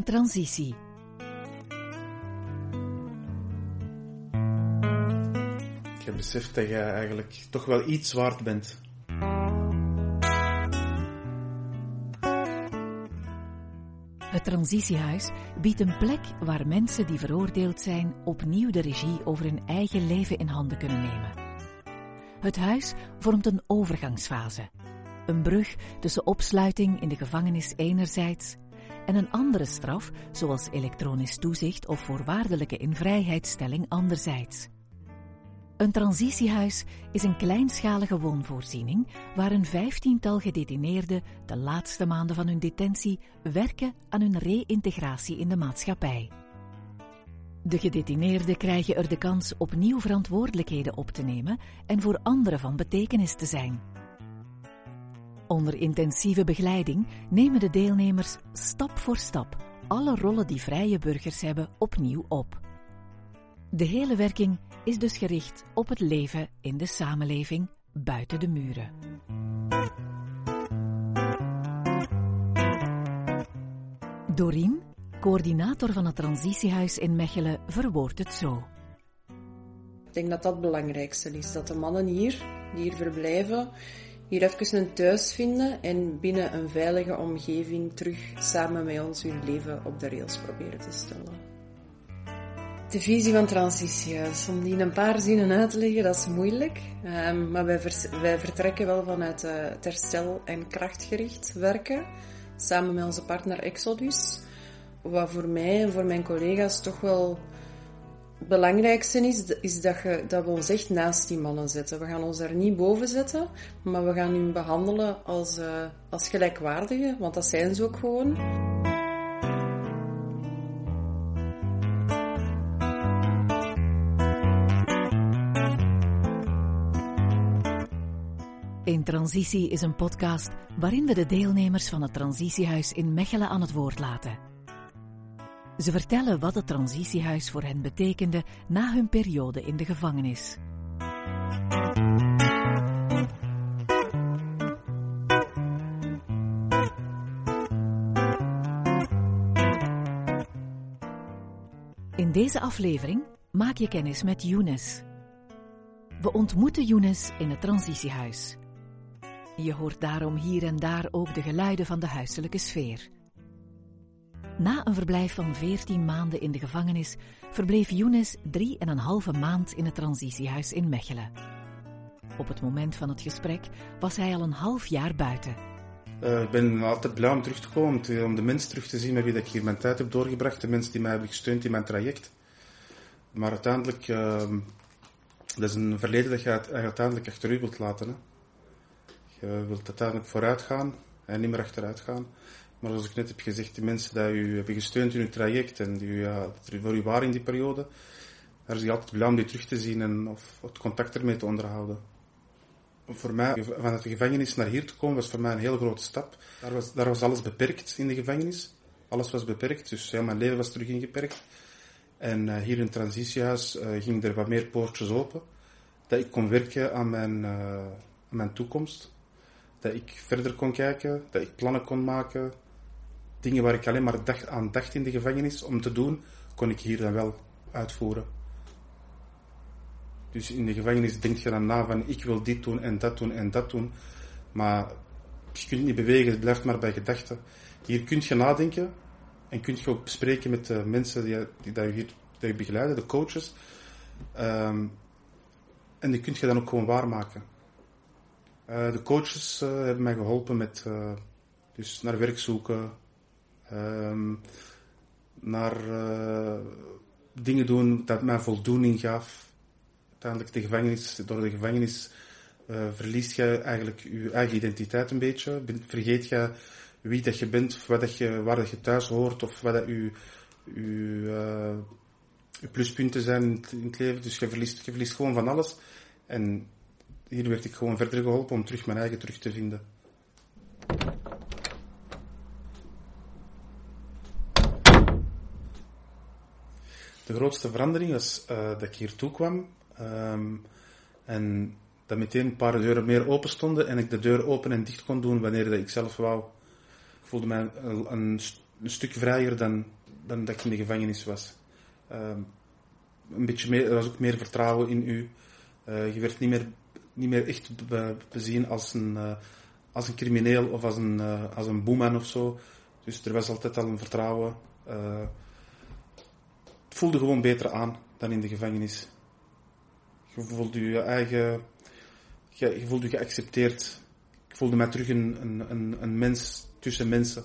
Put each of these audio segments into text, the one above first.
transitie. Ik heb beseft dat je eigenlijk toch wel iets waard bent. Het Transitiehuis biedt een plek waar mensen die veroordeeld zijn opnieuw de regie over hun eigen leven in handen kunnen nemen. Het huis vormt een overgangsfase. Een brug tussen opsluiting in de gevangenis enerzijds en een andere straf, zoals elektronisch toezicht of voorwaardelijke invrijheidstelling anderzijds. Een transitiehuis is een kleinschalige woonvoorziening waar een 15-tal gedetineerden de laatste maanden van hun detentie werken aan hun reïntegratie in de maatschappij. De gedetineerden krijgen er de kans opnieuw verantwoordelijkheden op te nemen en voor anderen van betekenis te zijn. Onder intensieve begeleiding nemen de deelnemers stap voor stap alle rollen die vrije burgers hebben opnieuw op. De hele werking is dus gericht op het leven in de samenleving buiten de muren. Dorien, coördinator van het Transitiehuis in Mechelen, verwoordt het zo. Ik denk dat dat het belangrijkste is. Dat de mannen die hier verblijven, hier even een thuis vinden en binnen een veilige omgeving terug samen met ons hun leven op de rails proberen te stellen. De visie van Transitiehuis, om die in een paar zinnen uit te leggen, dat is moeilijk. Maar wij vertrekken wel vanuit het herstel- en krachtgericht werken, samen met onze partner Exodus. Wat voor mij en voor mijn collega's toch wel het belangrijkste is dat we ons echt naast die mannen zetten. We gaan ons daar niet boven zetten, maar we gaan hun behandelen als gelijkwaardigen, want dat zijn ze ook gewoon. In Transitie is een podcast waarin we de deelnemers van het Transitiehuis in Mechelen aan het woord laten. Ze vertellen wat het Transitiehuis voor hen betekende na hun periode in de gevangenis. In deze aflevering maak je kennis met Younes. We ontmoeten Younes in het Transitiehuis. Je hoort daarom hier en daar ook de geluiden van de huiselijke sfeer. Na een verblijf van 14 maanden in de gevangenis verbleef Younes 3,5 maand in het Transitiehuis in Mechelen. Op het moment van het gesprek was hij al een half jaar buiten. Ik ben altijd blij om terug te komen, om de mensen terug te zien met wie ik hier mijn tijd heb doorgebracht, de mensen die mij hebben gesteund in mijn traject. Maar uiteindelijk, dat is een verleden dat je uiteindelijk achter u wilt laten. Hè. Je wilt uiteindelijk vooruit gaan en niet meer achteruit gaan. Maar zoals ik net heb gezegd, die mensen die u hebben gesteund in uw traject en die voor u waren in die periode, daar is het altijd blij om die terug te zien en of het contact ermee te onderhouden. Voor mij, vanuit de gevangenis naar hier te komen, was voor mij een heel grote stap. Daar was alles beperkt in de gevangenis. Alles was beperkt, dus ja, mijn leven was terug ingeperkt. En hier in het Transitiehuis gingen er wat meer poortjes open. Dat ik kon werken aan mijn toekomst. Dat ik verder kon kijken, dat ik plannen kon maken. Dingen waar ik alleen maar aan dacht in de gevangenis om te doen, kon ik hier dan wel uitvoeren. Dus in de gevangenis denk je dan na van ik wil dit doen en dat doen en dat doen. Maar je kunt niet bewegen, het blijft maar bij gedachten. Hier kun je nadenken en kun je ook bespreken met de mensen die je begeleiden, de coaches. En die kun je dan ook gewoon waarmaken. De coaches hebben mij geholpen met dus naar werk zoeken, naar dingen doen dat mij voldoening gaf. Uiteindelijk door de gevangenis verliest je eigenlijk je eigen identiteit een beetje. Vergeet je wie dat je bent, waar dat je thuis hoort of wat dat je pluspunten zijn in het leven. Dus je verliest gewoon van alles. En hier werd ik gewoon verder geholpen om terug mijn eigen terug te vinden. De grootste verandering was dat ik hier toe kwam. En dat meteen een paar deuren meer open stonden en ik de deur open en dicht kon doen wanneer dat ik zelf wou. Ik voelde mij een stuk vrijer dan dan dat ik in de gevangenis was. Een beetje meer, er was ook meer vertrouwen in u. Je werd niet meer echt bezien als een crimineel of als een boeman of zo. Dus er was altijd al een vertrouwen. Het voelde gewoon beter aan dan in de gevangenis. Je voelde je voelde je geaccepteerd. Ik voelde mij terug een mens tussen mensen.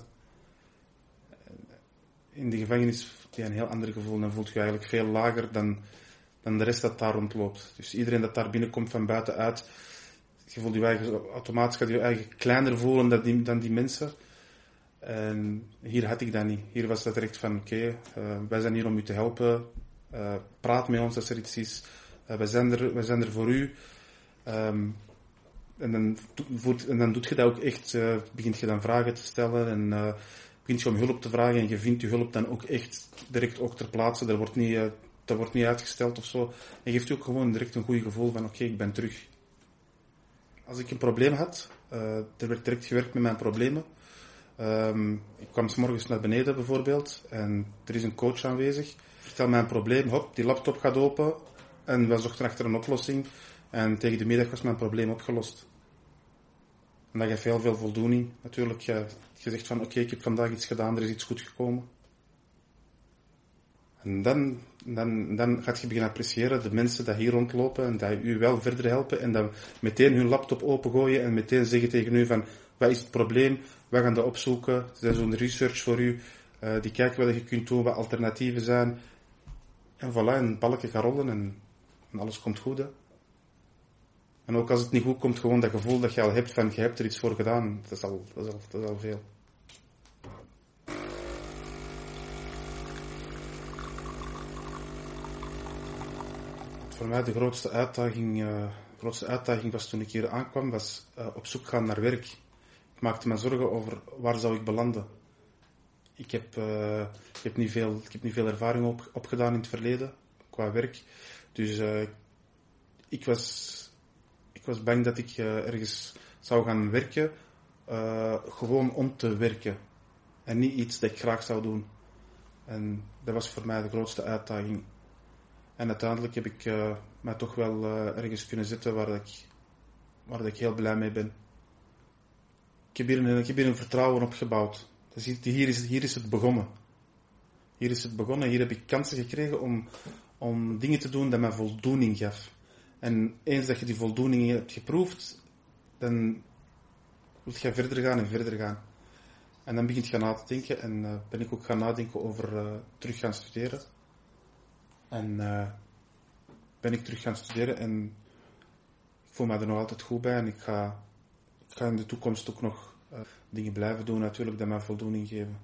In de gevangenis heb je een heel ander gevoel. Dan voelt je eigenlijk veel lager dan de rest dat daar rondloopt. Dus iedereen dat daar binnenkomt van buitenuit, je voelt je eigen, automatisch gaat je eigen kleiner voelen dan die mensen. En hier had ik dat niet. Hier was dat direct van, oké, wij zijn hier om u te helpen. Praat met ons als er iets is. Wij zijn er voor u. En dan doet je dat ook echt. Begint je dan vragen te stellen en begint je om hulp te vragen en je vindt je hulp dan ook echt direct ook ter plaatse. Dat wordt niet uitgesteld of zo. En geeft je ook gewoon direct een goed gevoel van, oké, ik ben terug. Als ik een probleem had, er werd direct gewerkt met mijn problemen. Ik kwam 's morgens naar beneden bijvoorbeeld en er is een coach aanwezig. Ik vertel mijn probleem, hop, die laptop gaat open en we zochten achter een oplossing en tegen de middag was mijn probleem opgelost. En dat geeft heel veel voldoening. Natuurlijk, je zegt van oké, ik heb vandaag iets gedaan, er is iets goed gekomen. En dan gaat je beginnen appreciëren de mensen die hier rondlopen en die u wel verder helpen en dat meteen hun laptop opengooien en meteen zeggen tegen u van wat is het probleem, wij gaan dat opzoeken, ze zijn zo'n research voor u, die kijken wat je kunt doen, wat alternatieven zijn. En voilà, een balkje gaat rollen en alles komt goed. Hè. En ook als het niet goed komt, gewoon dat gevoel dat je al hebt van je hebt er iets voor gedaan, dat is al veel. Voor mij de grootste uitdaging was toen ik hier aankwam, was op zoek gaan naar werk. Ik maakte me zorgen over waar zou ik belanden. Ik heb niet veel ervaring opgedaan in het verleden qua werk. Dus ik was bang dat ik ergens zou gaan werken, gewoon om te werken. En niet iets dat ik graag zou doen. En dat was voor mij de grootste uitdaging. En uiteindelijk heb ik mij toch wel ergens kunnen zetten waar ik heel blij mee ben. Ik heb hier een vertrouwen opgebouwd. Dus hier is het begonnen. Hier heb ik kansen gekregen om dingen te doen dat mij voldoening gaf. En eens dat je die voldoening hebt geproefd, dan wil je verder gaan en verder gaan. En dan begint je na te denken en ben ik ook gaan nadenken over terug gaan studeren. En ben ik terug gaan studeren en ik voel me er nog altijd goed bij en ik ga in de toekomst ook nog dingen blijven doen natuurlijk dat mij voldoening geven.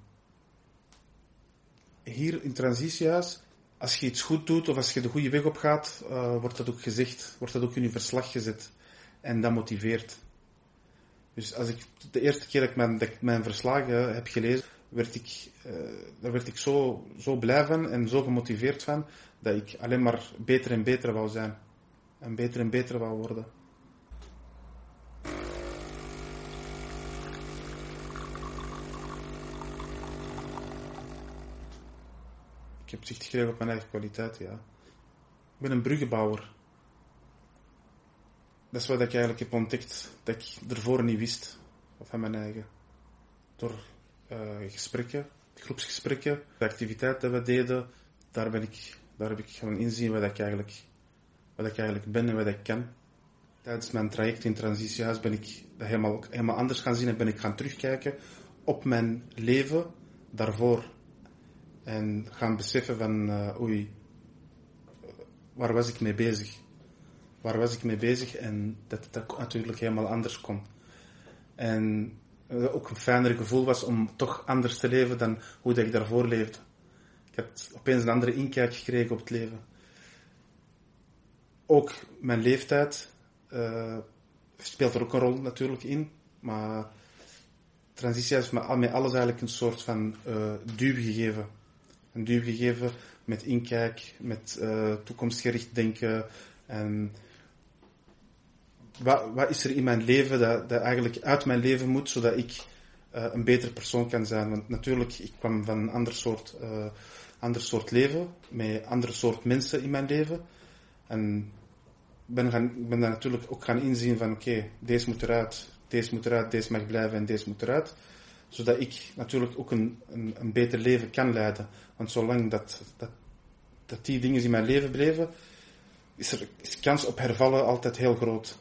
Hier in Transitiehuis, als je iets goed doet of als je de goede weg op gaat, wordt dat ook gezegd, wordt dat ook in je verslag gezet. En dat motiveert. Dus als ik de eerste keer dat ik mijn verslagen heb gelezen, daar werd ik zo blij van en zo gemotiveerd van, dat ik alleen maar beter en beter wou zijn. En beter wou worden. Ik heb zicht gekregen op mijn eigen kwaliteit, ja. Ik ben een bruggenbouwer. Dat is wat ik eigenlijk heb ontdekt, dat ik ervoor niet wist. Van mijn eigen. Door gesprekken, groepsgesprekken, de activiteit dat we deden, daar heb ik gaan inzien wat ik eigenlijk ben en wat ik kan. Tijdens mijn traject in Transitiehuis ben ik dat helemaal anders gaan zien en ben ik gaan terugkijken op mijn leven daarvoor. En gaan beseffen van, waar was ik mee bezig? Waar was ik mee bezig? En dat het natuurlijk helemaal anders kon. En ook een fijner gevoel was om toch anders te leven dan hoe dat ik daarvoor leefde. Ik had opeens een andere inkijk gekregen op het leven. Ook mijn leeftijd speelt er ook een rol natuurlijk in. Maar Transitie heeft met alles eigenlijk een soort van duw gegeven. Een duw gegeven met inkijk, met toekomstgericht denken. En wat is er in mijn leven dat eigenlijk uit mijn leven moet, zodat ik een betere persoon kan zijn. Want natuurlijk, ik kwam van een ander soort leven, met andere soort mensen in mijn leven. En ben daar natuurlijk ook gaan inzien van oké, deze moet eruit, deze mag blijven en deze moet eruit. Zodat ik natuurlijk ook een beter leven kan leiden. Want zolang dat die dingen in mijn leven bleven, is de kans op hervallen altijd heel groot.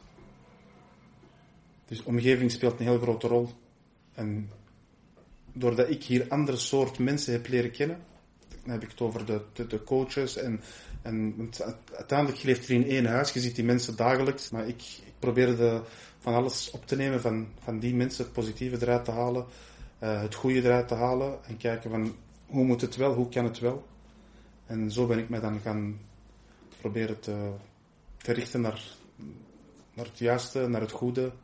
Dus omgeving speelt een heel grote rol. En doordat ik hier andere soort mensen heb leren kennen, dan heb ik het over de coaches want uiteindelijk leeft er in één huis, je ziet die mensen dagelijks, maar ik probeerde van alles op te nemen van die mensen, het positieve eruit te halen, het goede eruit te halen en kijken van hoe moet het wel, hoe kan het wel. En zo ben ik mij dan gaan proberen te richten naar het juiste, naar het goede. Het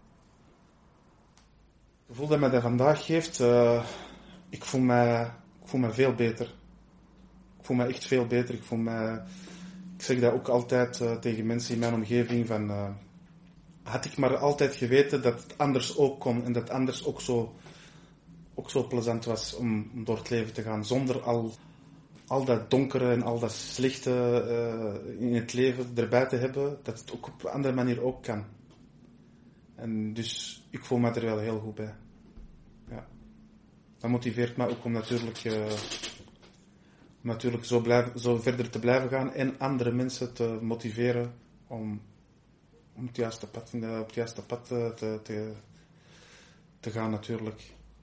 gevoel dat mij dat vandaag geeft, ik voel me veel beter. Ik voel me echt veel beter. Ik zeg dat ook altijd tegen mensen in mijn omgeving van, had ik maar altijd geweten dat het anders ook kon en dat het anders ook zo plezant was om door het leven te gaan, zonder al dat donkere en al dat slechte in het leven erbij te hebben, dat het ook op een andere manier ook kan. En dus ik voel me er wel heel goed bij. Ja. Dat motiveert me ook om natuurlijk zo verder te blijven gaan en andere mensen te motiveren om op het juiste pad te gaan natuurlijk.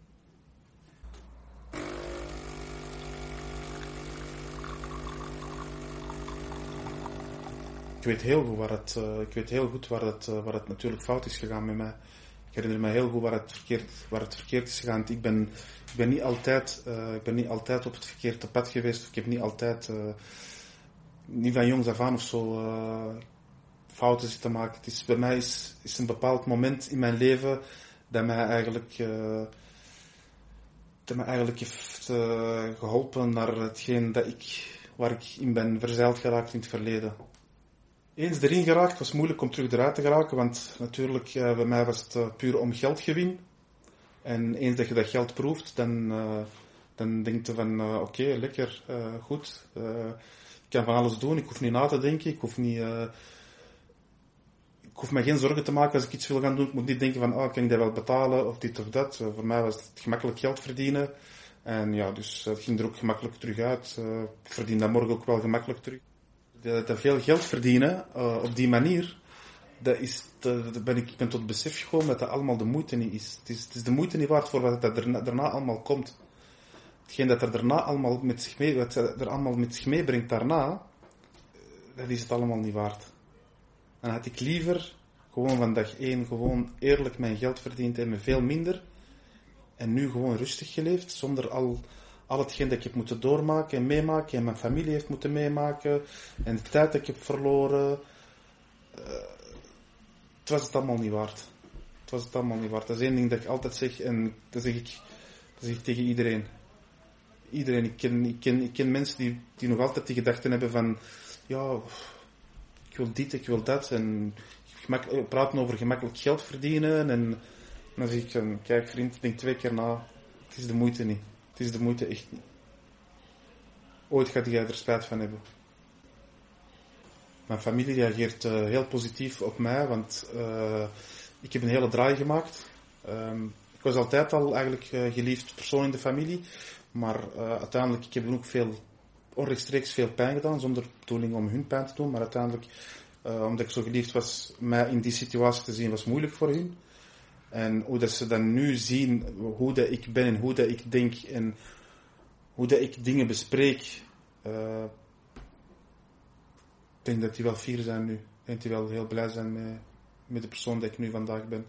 Ik weet heel goed waar het natuurlijk fout is gegaan met mij. Ik herinner me heel goed waar het verkeerd is gegaan. Ik ben niet altijd op het verkeerde pad geweest. Ik heb niet altijd, niet van jongs af aan of zo, fouten zitten maken. Bij mij is een bepaald moment in mijn leven dat mij eigenlijk heeft geholpen naar hetgeen waar ik in ben verzeild geraakt in het verleden. Eens erin geraakt was moeilijk om terug eruit te geraken, want natuurlijk bij mij was het puur om geldgewin. En eens dat je dat geld proeft, dan denk je van oké, lekker, goed. Ik kan van alles doen, ik hoef niet na te denken, ik hoef me geen zorgen te maken als ik iets wil gaan doen. Ik moet niet denken van kan ik dat wel betalen of dit of dat. Voor mij was het gemakkelijk geld verdienen. En ja, dus het ging er ook gemakkelijk terug uit. Ik verdien dat morgen ook wel gemakkelijk terug. Dat veel geld verdienen op die manier, ik ben tot het besef gekomen dat dat allemaal de moeite niet is. Het is de moeite niet waard voor wat dat daarna allemaal komt. Hetgeen dat er daarna allemaal met zich meebrengt daarna, dat is het allemaal niet waard. Dan had ik liever gewoon van dag 1 gewoon eerlijk mijn geld verdiend en met veel minder. En nu gewoon rustig geleefd, zonder al hetgeen dat ik heb moeten doormaken en meemaken en mijn familie heeft moeten meemaken en de tijd dat ik heb verloren. Het was het allemaal niet waard. Dat is één ding dat ik altijd zeg en dat zeg ik tegen iedereen. Ik ken mensen die nog altijd die gedachten hebben van ja, ik wil dit, ik wil dat en praten over gemakkelijk geld verdienen en dan zeg ik kijk vriend, denk 2 keer na, het is de moeite niet. Het is de moeite echt niet. Ooit gaat jij er spijt van hebben. Mijn familie reageert heel positief op mij, want ik heb een hele draai gemaakt. Ik was altijd al eigenlijk geliefd persoon in de familie, maar uiteindelijk ik heb ook onrechtstreeks veel pijn gedaan, zonder bedoeling om hun pijn te doen, maar uiteindelijk, omdat ik zo geliefd was, mij in die situatie te zien was moeilijk voor hun. En hoe dat ze dan nu zien hoe dat ik ben en hoe dat ik denk en hoe dat ik dingen bespreek. Ik denk dat die wel fier zijn nu. En die wel heel blij zijn met de persoon dat ik nu vandaag ben.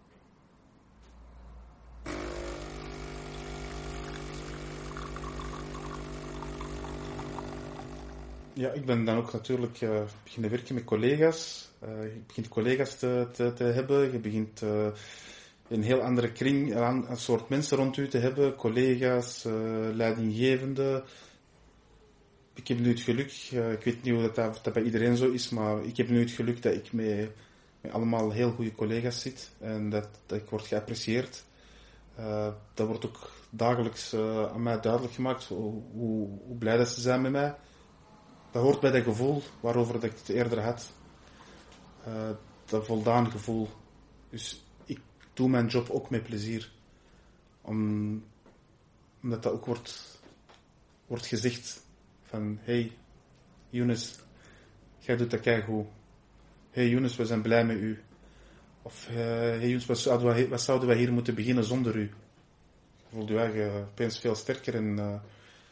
Ja, ik ben dan ook natuurlijk beginnen werken met collega's. Je begint collega's te hebben. Je begint een heel andere kring, een soort mensen rond u te hebben. Collega's, leidinggevende. Ik heb nu het geluk, ik weet niet hoe dat bij iedereen zo is, maar ik heb nu het geluk dat ik met allemaal heel goede collega's zit. En dat ik word geapprecieerd. Dat wordt ook dagelijks aan mij duidelijk gemaakt, hoe blij dat ze zijn met mij. Dat hoort bij dat gevoel waarover dat ik het eerder had. Dat voldaan gevoel. Dus ik doe mijn job ook met plezier. Omdat dat ook wordt gezegd van, hey Younes, jij doet dat keigoed. Hey Younes, we zijn blij met u. Of hey Younes, wat zouden wij hier moeten beginnen zonder u? Je voelt je eigen opeens veel sterker en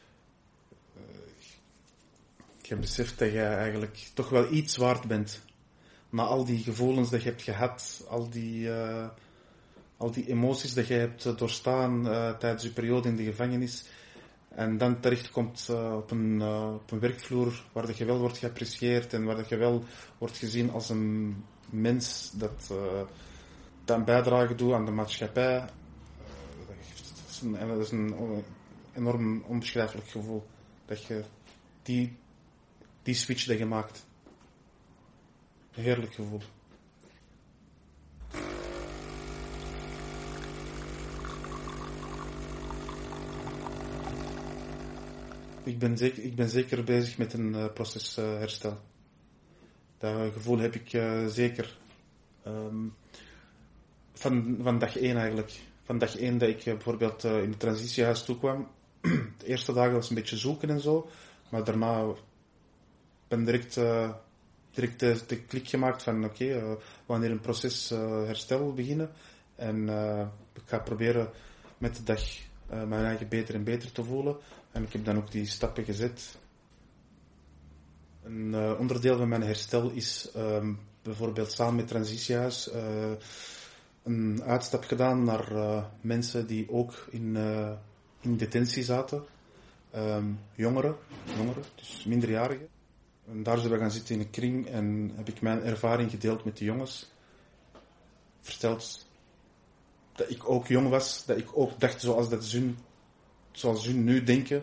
je beseft dat je eigenlijk toch wel iets waard bent. Na al die gevoelens dat je hebt gehad, al die emoties dat je hebt doorstaan tijdens je periode in de gevangenis. En dan terechtkomt op een werkvloer waar dat je wel wordt geapprecieerd en waar dat je wel wordt gezien als een mens dat een bijdrage doet aan de maatschappij. Dat is een enorm onbeschrijfelijk gevoel. Dat je die switch dat je maakt. Een heerlijk gevoel. Ik ben zeker bezig met een proces herstel. Dat gevoel heb ik zeker van dag 1 eigenlijk. Van dag 1 dat ik bijvoorbeeld in het transitiehuis toekwam. De eerste dagen was een beetje zoeken en zo. Maar daarna ben direct de klik gemaakt van oké, wanneer een proces herstel beginnen. En ik ga proberen met de dag mijn eigen beter en beter te voelen. En ik heb dan ook die stappen gezet. Een onderdeel van mijn herstel is bijvoorbeeld samen met Transitiehuis een uitstap gedaan naar mensen die ook in detentie zaten. Jongeren, dus minderjarigen. En daar zijn we gaan zitten in een kring en heb ik mijn ervaring gedeeld met de jongens. Verteld dat ik ook jong was, dat ik ook dacht zoals hun nu denken.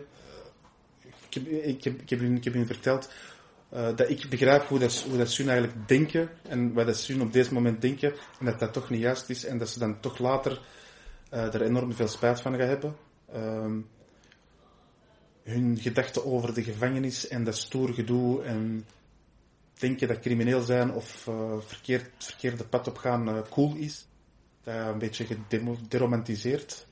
Ik heb hun verteld dat ik begrijp hoe dat ze hun eigenlijk denken en wat dat ze hun op deze moment denken en dat dat toch niet juist is en dat ze dan toch later er enorm veel spijt van gaan hebben. Hun gedachten over de gevangenis en dat stoer gedoe en denken dat crimineel zijn of verkeerde pad op gaan cool is. Dat een beetje gederomantiseerd.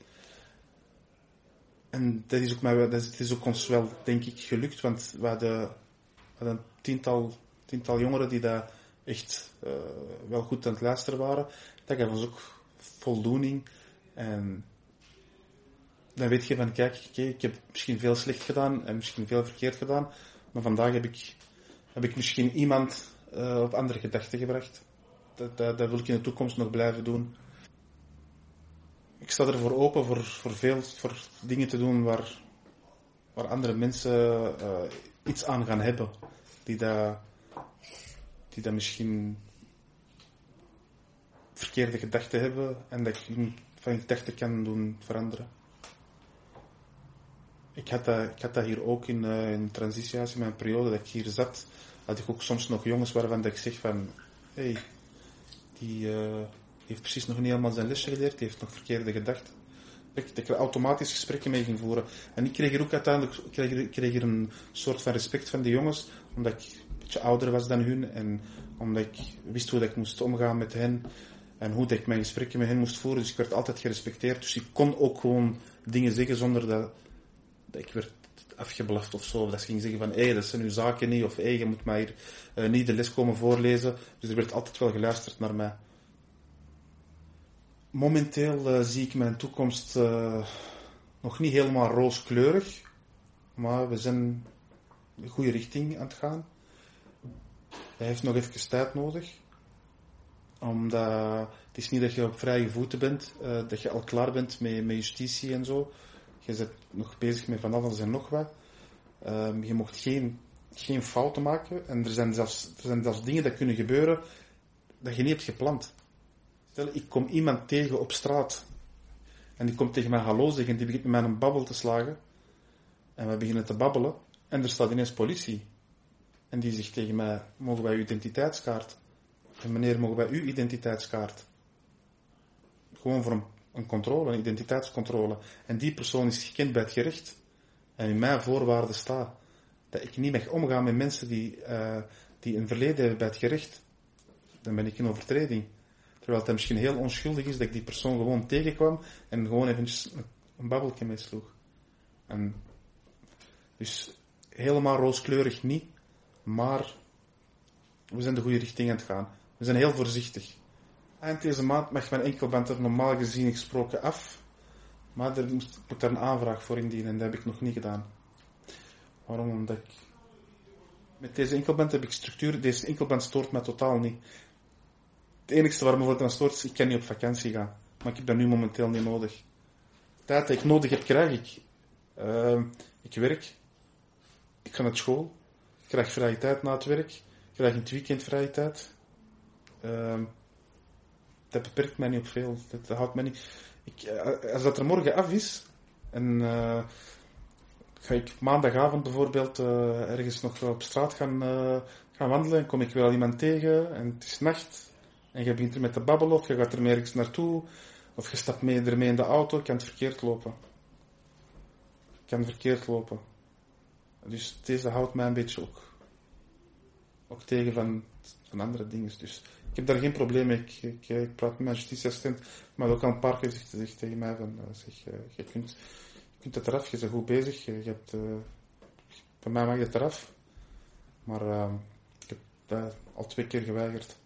En dat is ook ons wel, denk ik, gelukt, want we hadden een tiental jongeren die daar echt wel goed aan het luisteren waren. Dat gaf ons ook voldoening. En dan weet je van, kijk, ik heb misschien veel slecht gedaan en misschien veel verkeerd gedaan, maar vandaag heb ik misschien iemand op andere gedachten gebracht. Dat wil ik in de toekomst nog blijven doen. Ik sta ervoor open voor dingen te doen waar andere mensen iets aan gaan hebben. Die dat misschien verkeerde gedachten hebben en dat ik hun van gedachten kan doen veranderen. Ik had dat hier ook in Transitiehuis, in mijn periode dat ik hier zat, had ik ook soms nog jongens waarvan dat ik zeg van, hey, die heeft precies nog niet helemaal zijn lesje geleerd, die heeft nog verkeerde gedachten. Dat ik automatisch gesprekken mee ging voeren. En ik kreeg hier ook uiteindelijk een soort van respect van die jongens, omdat ik een beetje ouder was dan hun en omdat ik wist hoe dat ik moest omgaan met hen en hoe dat ik mijn gesprekken met hen moest voeren. Dus ik werd altijd gerespecteerd. Dus ik kon ook gewoon dingen zeggen zonder dat ik werd afgeblaft of zo. Of dat ze ging zeggen van, dat zijn uw zaken niet. Of je moet mij hier niet de les komen voorlezen. Dus er werd altijd wel geluisterd naar mij. Momenteel zie ik mijn toekomst nog niet helemaal rooskleurig. Maar we zijn de goede richting aan het gaan. Hij heeft nog even tijd nodig. Omdat het is niet dat je op vrije voeten bent. Dat je al klaar bent met justitie en zo. Je bent nog bezig met van alles en nog wat. Je mocht geen fouten maken. En er zijn zelfs dingen dat kunnen gebeuren dat je niet hebt gepland. Stel, ik kom iemand tegen op straat. En die komt tegen mij hallo zeggen. En die begint met mij een babbel te slagen. En we beginnen te babbelen. En er staat ineens politie. En die zegt tegen mij, mogen wij uw identiteitskaart? En meneer, mogen wij uw identiteitskaart? Gewoon een controle, een identiteitscontrole. En die persoon is gekend bij het gerecht. En in mijn voorwaarden staat dat ik niet mag omgaan met mensen die een verleden hebben bij het gerecht. Dan ben ik in overtreding. Terwijl het misschien heel onschuldig is dat ik die persoon gewoon tegenkwam en gewoon eventjes een babbeltje mee sloeg. En dus helemaal rooskleurig niet, maar we zijn de goede richting aan het gaan. We zijn heel voorzichtig. Eind deze maand mag mijn enkelband er normaal gezien gesproken af, maar ik moet daar een aanvraag voor indienen en dat heb ik nog niet gedaan. Waarom? Omdat ik... Met deze enkelband heb ik structuur, deze enkelband stoort mij totaal niet. Het enige waar me voor aan stoort is, ik kan niet op vakantie gaan. Maar ik heb dat nu momenteel niet nodig. De tijd die ik nodig heb, krijg ik. Ik werk. Ik ga naar school. Ik krijg vrije tijd na het werk. Ik krijg in het weekend vrije tijd. Dat beperkt mij niet op veel. Dat houdt mij niet... als dat er morgen af is, en ga ik maandagavond bijvoorbeeld ergens nog op straat gaan wandelen, en kom ik wel iemand tegen, en het is nacht, en je begint ermee te babbelen, of je gaat ermee ergens naartoe, of je stapt ermee in de auto, kan het verkeerd lopen. Dus deze houdt mij een beetje ook tegen van andere dingen. Dus ik heb daar geen probleem mee. Ik praat met mijn justitieassistent, maar ook al een paar keer zegt tegen mij van, je kunt het eraf, je bent goed bezig, bij mij mag je het eraf. Maar ik heb dat al 2 keer geweigerd.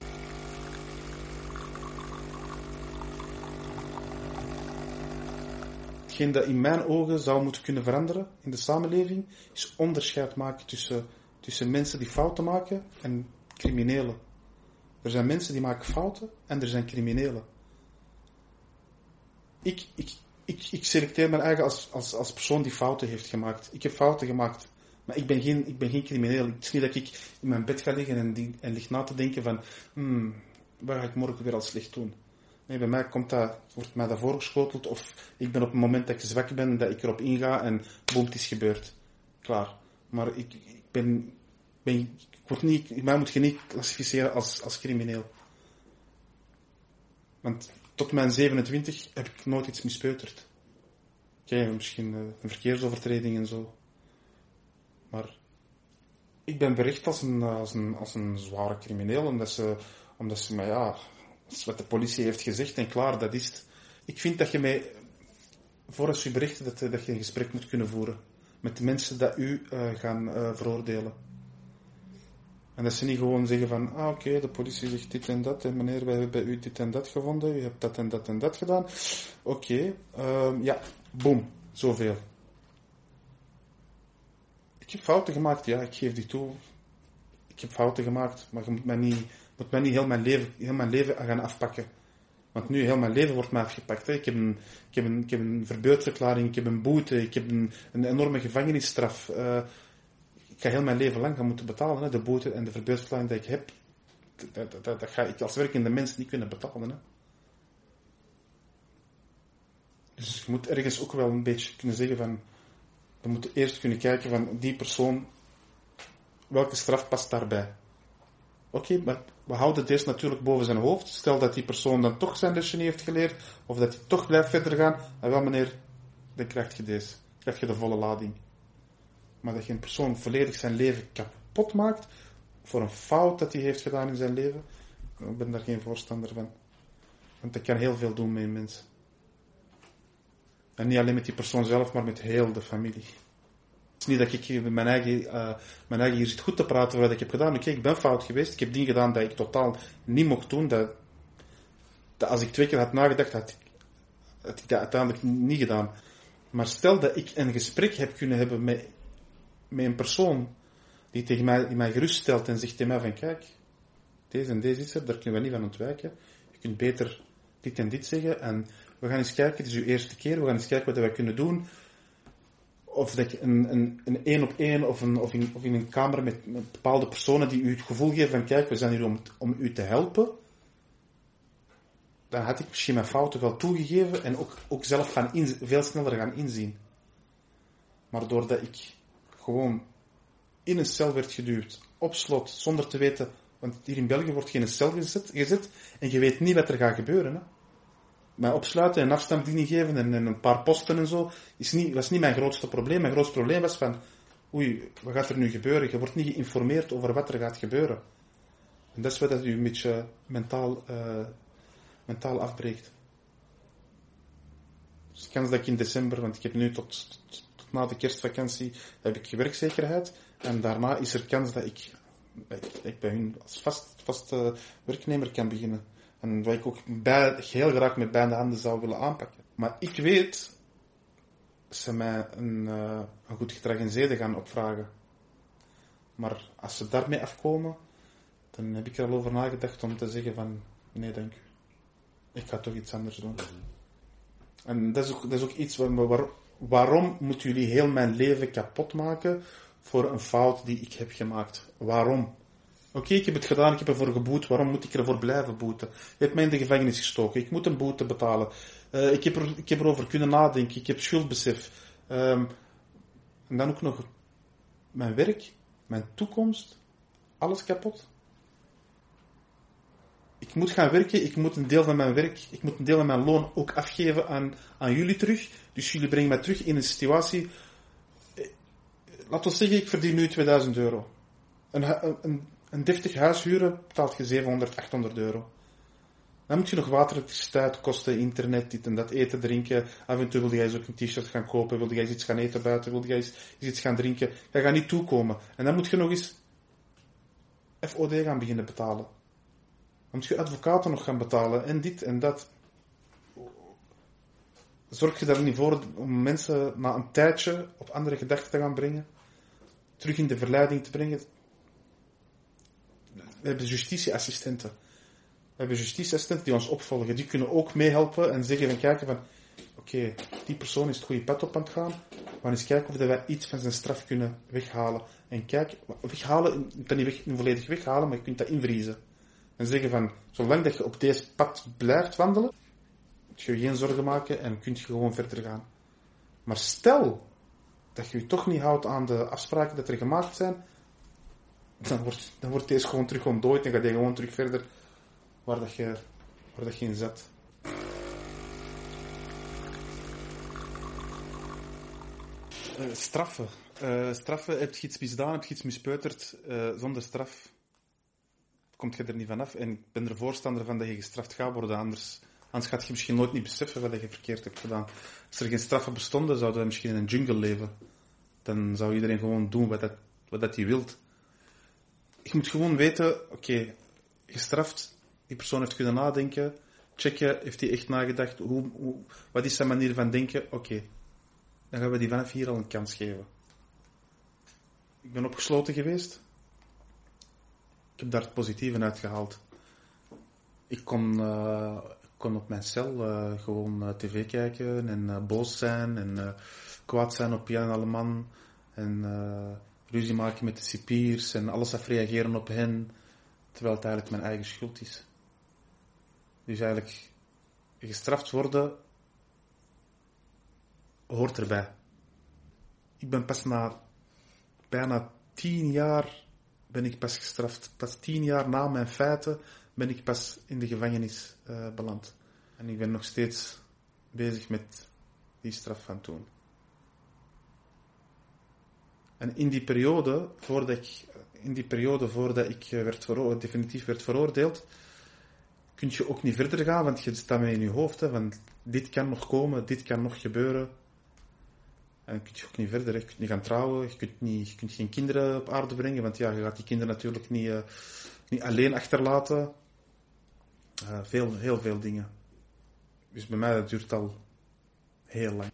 Hetgeen dat in mijn ogen zou moeten kunnen veranderen in de samenleving, is onderscheid maken tussen mensen die fouten maken en criminelen. Er zijn mensen die maken fouten en er zijn criminelen. Ik selecteer mijn eigen als persoon die fouten heeft gemaakt. Ik heb fouten gemaakt, maar ik ben geen crimineel. Het is niet dat ik in mijn bed ga liggen en lig na te denken van, waar ga ik morgen weer al slecht doen? Nee, bij mij wordt mij dat voorgeschoteld, of ik ben op het moment dat ik zwak ben, dat ik erop inga en boem, het is gebeurd. Klaar. Maar mij moet je niet klassificeren als crimineel. Want tot mijn 27 heb ik nooit iets mispeuterd. Oké, misschien een verkeersovertreding en zo. Maar ik ben bericht als een zware crimineel, omdat ze mij, ja, dat is wat de politie heeft gezegd en klaar, dat is het. Ik vind dat je mij, volgens je berichten, dat je een gesprek moet kunnen voeren met de mensen dat u gaan veroordelen. En dat ze niet gewoon zeggen van, oké, de politie zegt dit en dat, en meneer, wij hebben bij u dit en dat gevonden, u hebt dat en dat en dat gedaan. Oké, ja, boem, zoveel. Ik heb fouten gemaakt, ja, ik geef die toe. Ik heb fouten gemaakt, maar je moet mij niet heel mijn leven gaan afpakken. Want nu, heel mijn leven wordt mij afgepakt. Hè. Ik heb een verbeurdverklaring, ik heb een boete, ik heb een enorme gevangenisstraf. Ik ga heel mijn leven lang gaan moeten betalen. Hè. De boete en de verbeurdverklaring die ik heb, dat ga ik als werkende mens niet kunnen betalen. Hè. Dus je moet ergens ook wel een beetje kunnen zeggen van, we moeten eerst kunnen kijken van die persoon, welke straf past daarbij. Oké, maar we houden het eerst natuurlijk boven zijn hoofd. Stel dat die persoon dan toch zijn lesje niet heeft geleerd, of dat hij toch blijft verder gaan, en wel meneer, dan krijg je deze. Dan krijg je de volle lading. Maar dat je een persoon volledig zijn leven kapot maakt, voor een fout dat hij heeft gedaan in zijn leven, ik ben daar geen voorstander van. Want dat kan heel veel doen met een mens. En niet alleen met die persoon zelf, maar met heel de familie. Het is niet dat ik mijn eigen hier zit goed te praten wat ik heb gedaan. Oké, ik ben fout geweest. Ik heb dingen gedaan dat ik totaal niet mocht doen. Dat als ik 2 keer had nagedacht, had ik dat uiteindelijk niet gedaan. Maar stel dat ik een gesprek heb kunnen hebben met een persoon die mij geruststelt en zegt tegen mij van, kijk, deze en deze is er, daar kunnen we niet van ontwijken. Je kunt beter dit en dit zeggen en we gaan eens kijken, het is uw eerste keer, we gaan eens kijken wat wij kunnen doen. Of dat je een 1-op-1 of in een kamer met bepaalde personen die u het gevoel geven van, kijk, we zijn hier om u te helpen. Dan had ik misschien mijn fouten wel toegegeven en ook zelf veel sneller gaan inzien. Maar doordat ik gewoon in een cel werd geduwd, op slot, zonder te weten, want hier in België wordt geen cel gezet en je weet niet wat er gaat gebeuren. Hè. mij opsluiten en afstandsbediening geven en een paar posten en zo, was niet mijn grootste probleem. Mijn grootste probleem was van, oei, wat gaat er nu gebeuren? Je wordt niet geïnformeerd over wat er gaat gebeuren. En dat is wat u een beetje mentaal afbreekt. Dus de kans dat ik in december, want ik heb nu tot na de kerstvakantie, heb ik werkzekerheid. En daarna is er kans dat ik bij hun als vast werknemer kan beginnen. En wat ik ook heel graag met beide handen zou willen aanpakken. Maar ik weet dat ze mij een goed gedrag en zeden gaan opvragen. Maar als ze daarmee afkomen, dan heb ik er al over nagedacht om te zeggen van, nee dank u. Ik ga toch iets anders doen. En dat is ook iets waarom moeten jullie heel mijn leven kapot maken voor een fout die ik heb gemaakt? Waarom? Oké, ik heb het gedaan, ik heb ervoor geboet, waarom moet ik ervoor blijven boeten? Je hebt mij in de gevangenis gestoken, ik moet een boete betalen. Ik heb erover kunnen nadenken, ik heb schuldbesef. En dan ook nog mijn werk, mijn toekomst, alles kapot. Ik moet gaan werken, ik moet een deel van mijn werk, ik moet een deel van mijn loon ook afgeven aan jullie terug. Dus jullie brengen mij terug in een situatie. Laten we zeggen, ik verdien nu €2000. Een deftig huis huren betaalt je €700, €800. Dan moet je nog water, elektriciteit, kosten, internet, dit en dat, eten, drinken. Af en toe wil jij eens ook een t-shirt gaan kopen, wil jij eens iets gaan eten buiten, wil jij eens iets gaan drinken. Je gaat niet toekomen. En dan moet je nog eens FOD gaan beginnen betalen. Dan moet je advocaten nog gaan betalen en dit en dat. Zorg je daar niet voor om mensen na een tijdje op andere gedachten te gaan brengen? Terug in de verleiding te brengen? We hebben justitieassistenten. We hebben justitieassistenten die ons opvolgen. Die kunnen ook meehelpen en zeggen en kijken van, oké, die persoon is het goede pad op aan het gaan. We gaan eens kijken of wij iets van zijn straf kunnen weghalen. En kijk, weghalen, je kan niet volledig weghalen, maar je kunt dat invriezen. En zeggen van, zolang dat je op deze pad blijft wandelen, moet je je geen zorgen maken en kun je gewoon verder gaan. Maar stel dat je je toch niet houdt aan de afspraken dat er gemaakt zijn, dan wordt deze gewoon terug ontdooid en ga je gewoon terug verder waar dat je in zat. Straffen. Straffen, heb je iets misdaan, heb je iets mispeuterd, zonder straf komt je er niet vanaf. En ik ben er voorstander van dat je gestraft gaat worden, anders gaat je misschien nooit niet beseffen wat je verkeerd hebt gedaan. Als er geen straffen bestonden, zouden we misschien in een jungle leven. Dan zou iedereen gewoon doen wat hij wilt. Je moet gewoon weten, oké, gestraft, die persoon heeft kunnen nadenken, checken, heeft hij echt nagedacht, wat is zijn manier van denken, oké. Dan gaan we die vanaf hier al een kans geven. Ik ben opgesloten geweest. Ik heb daar het positieve uitgehaald. Ik kon op mijn cel gewoon tv kijken en boos zijn en kwaad zijn op Jan en Alleman en ruzie maken met de cipiers en alles afreageren op hen, terwijl het eigenlijk mijn eigen schuld is. Dus eigenlijk gestraft worden hoort erbij. Ik ben pas na bijna 10 jaar ben ik pas gestraft. Pas 10 jaar na mijn feiten ben ik pas in de gevangenis beland. En ik ben nog steeds bezig met die straf van toen. En in die periode, voordat ik definitief werd veroordeeld, kun je ook niet verder gaan, want je zit daarmee in je hoofd. Hè, van dit kan nog komen, dit kan nog gebeuren. En dan kun je ook niet verder. Je kunt niet gaan trouwen, je kunt geen kinderen op aarde brengen, want ja, je gaat die kinderen natuurlijk niet alleen achterlaten. Heel veel dingen. Dus bij mij dat duurt al heel lang.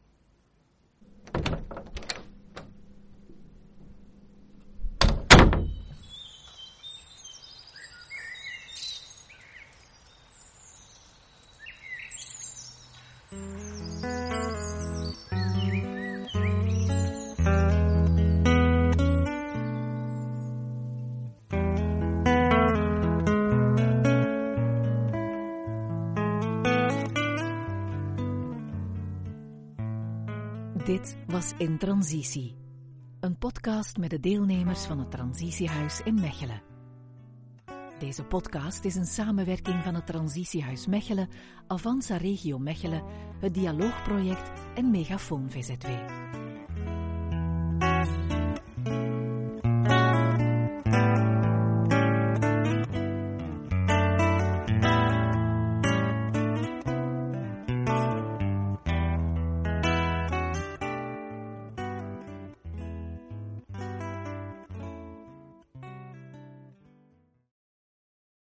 Dit was In Transitie, een podcast met de deelnemers van het Transitiehuis in Mechelen. Deze podcast is een samenwerking van het Transitiehuis Mechelen, Avanza Regio Mechelen, het Dialoogproject en Megafoon VZW.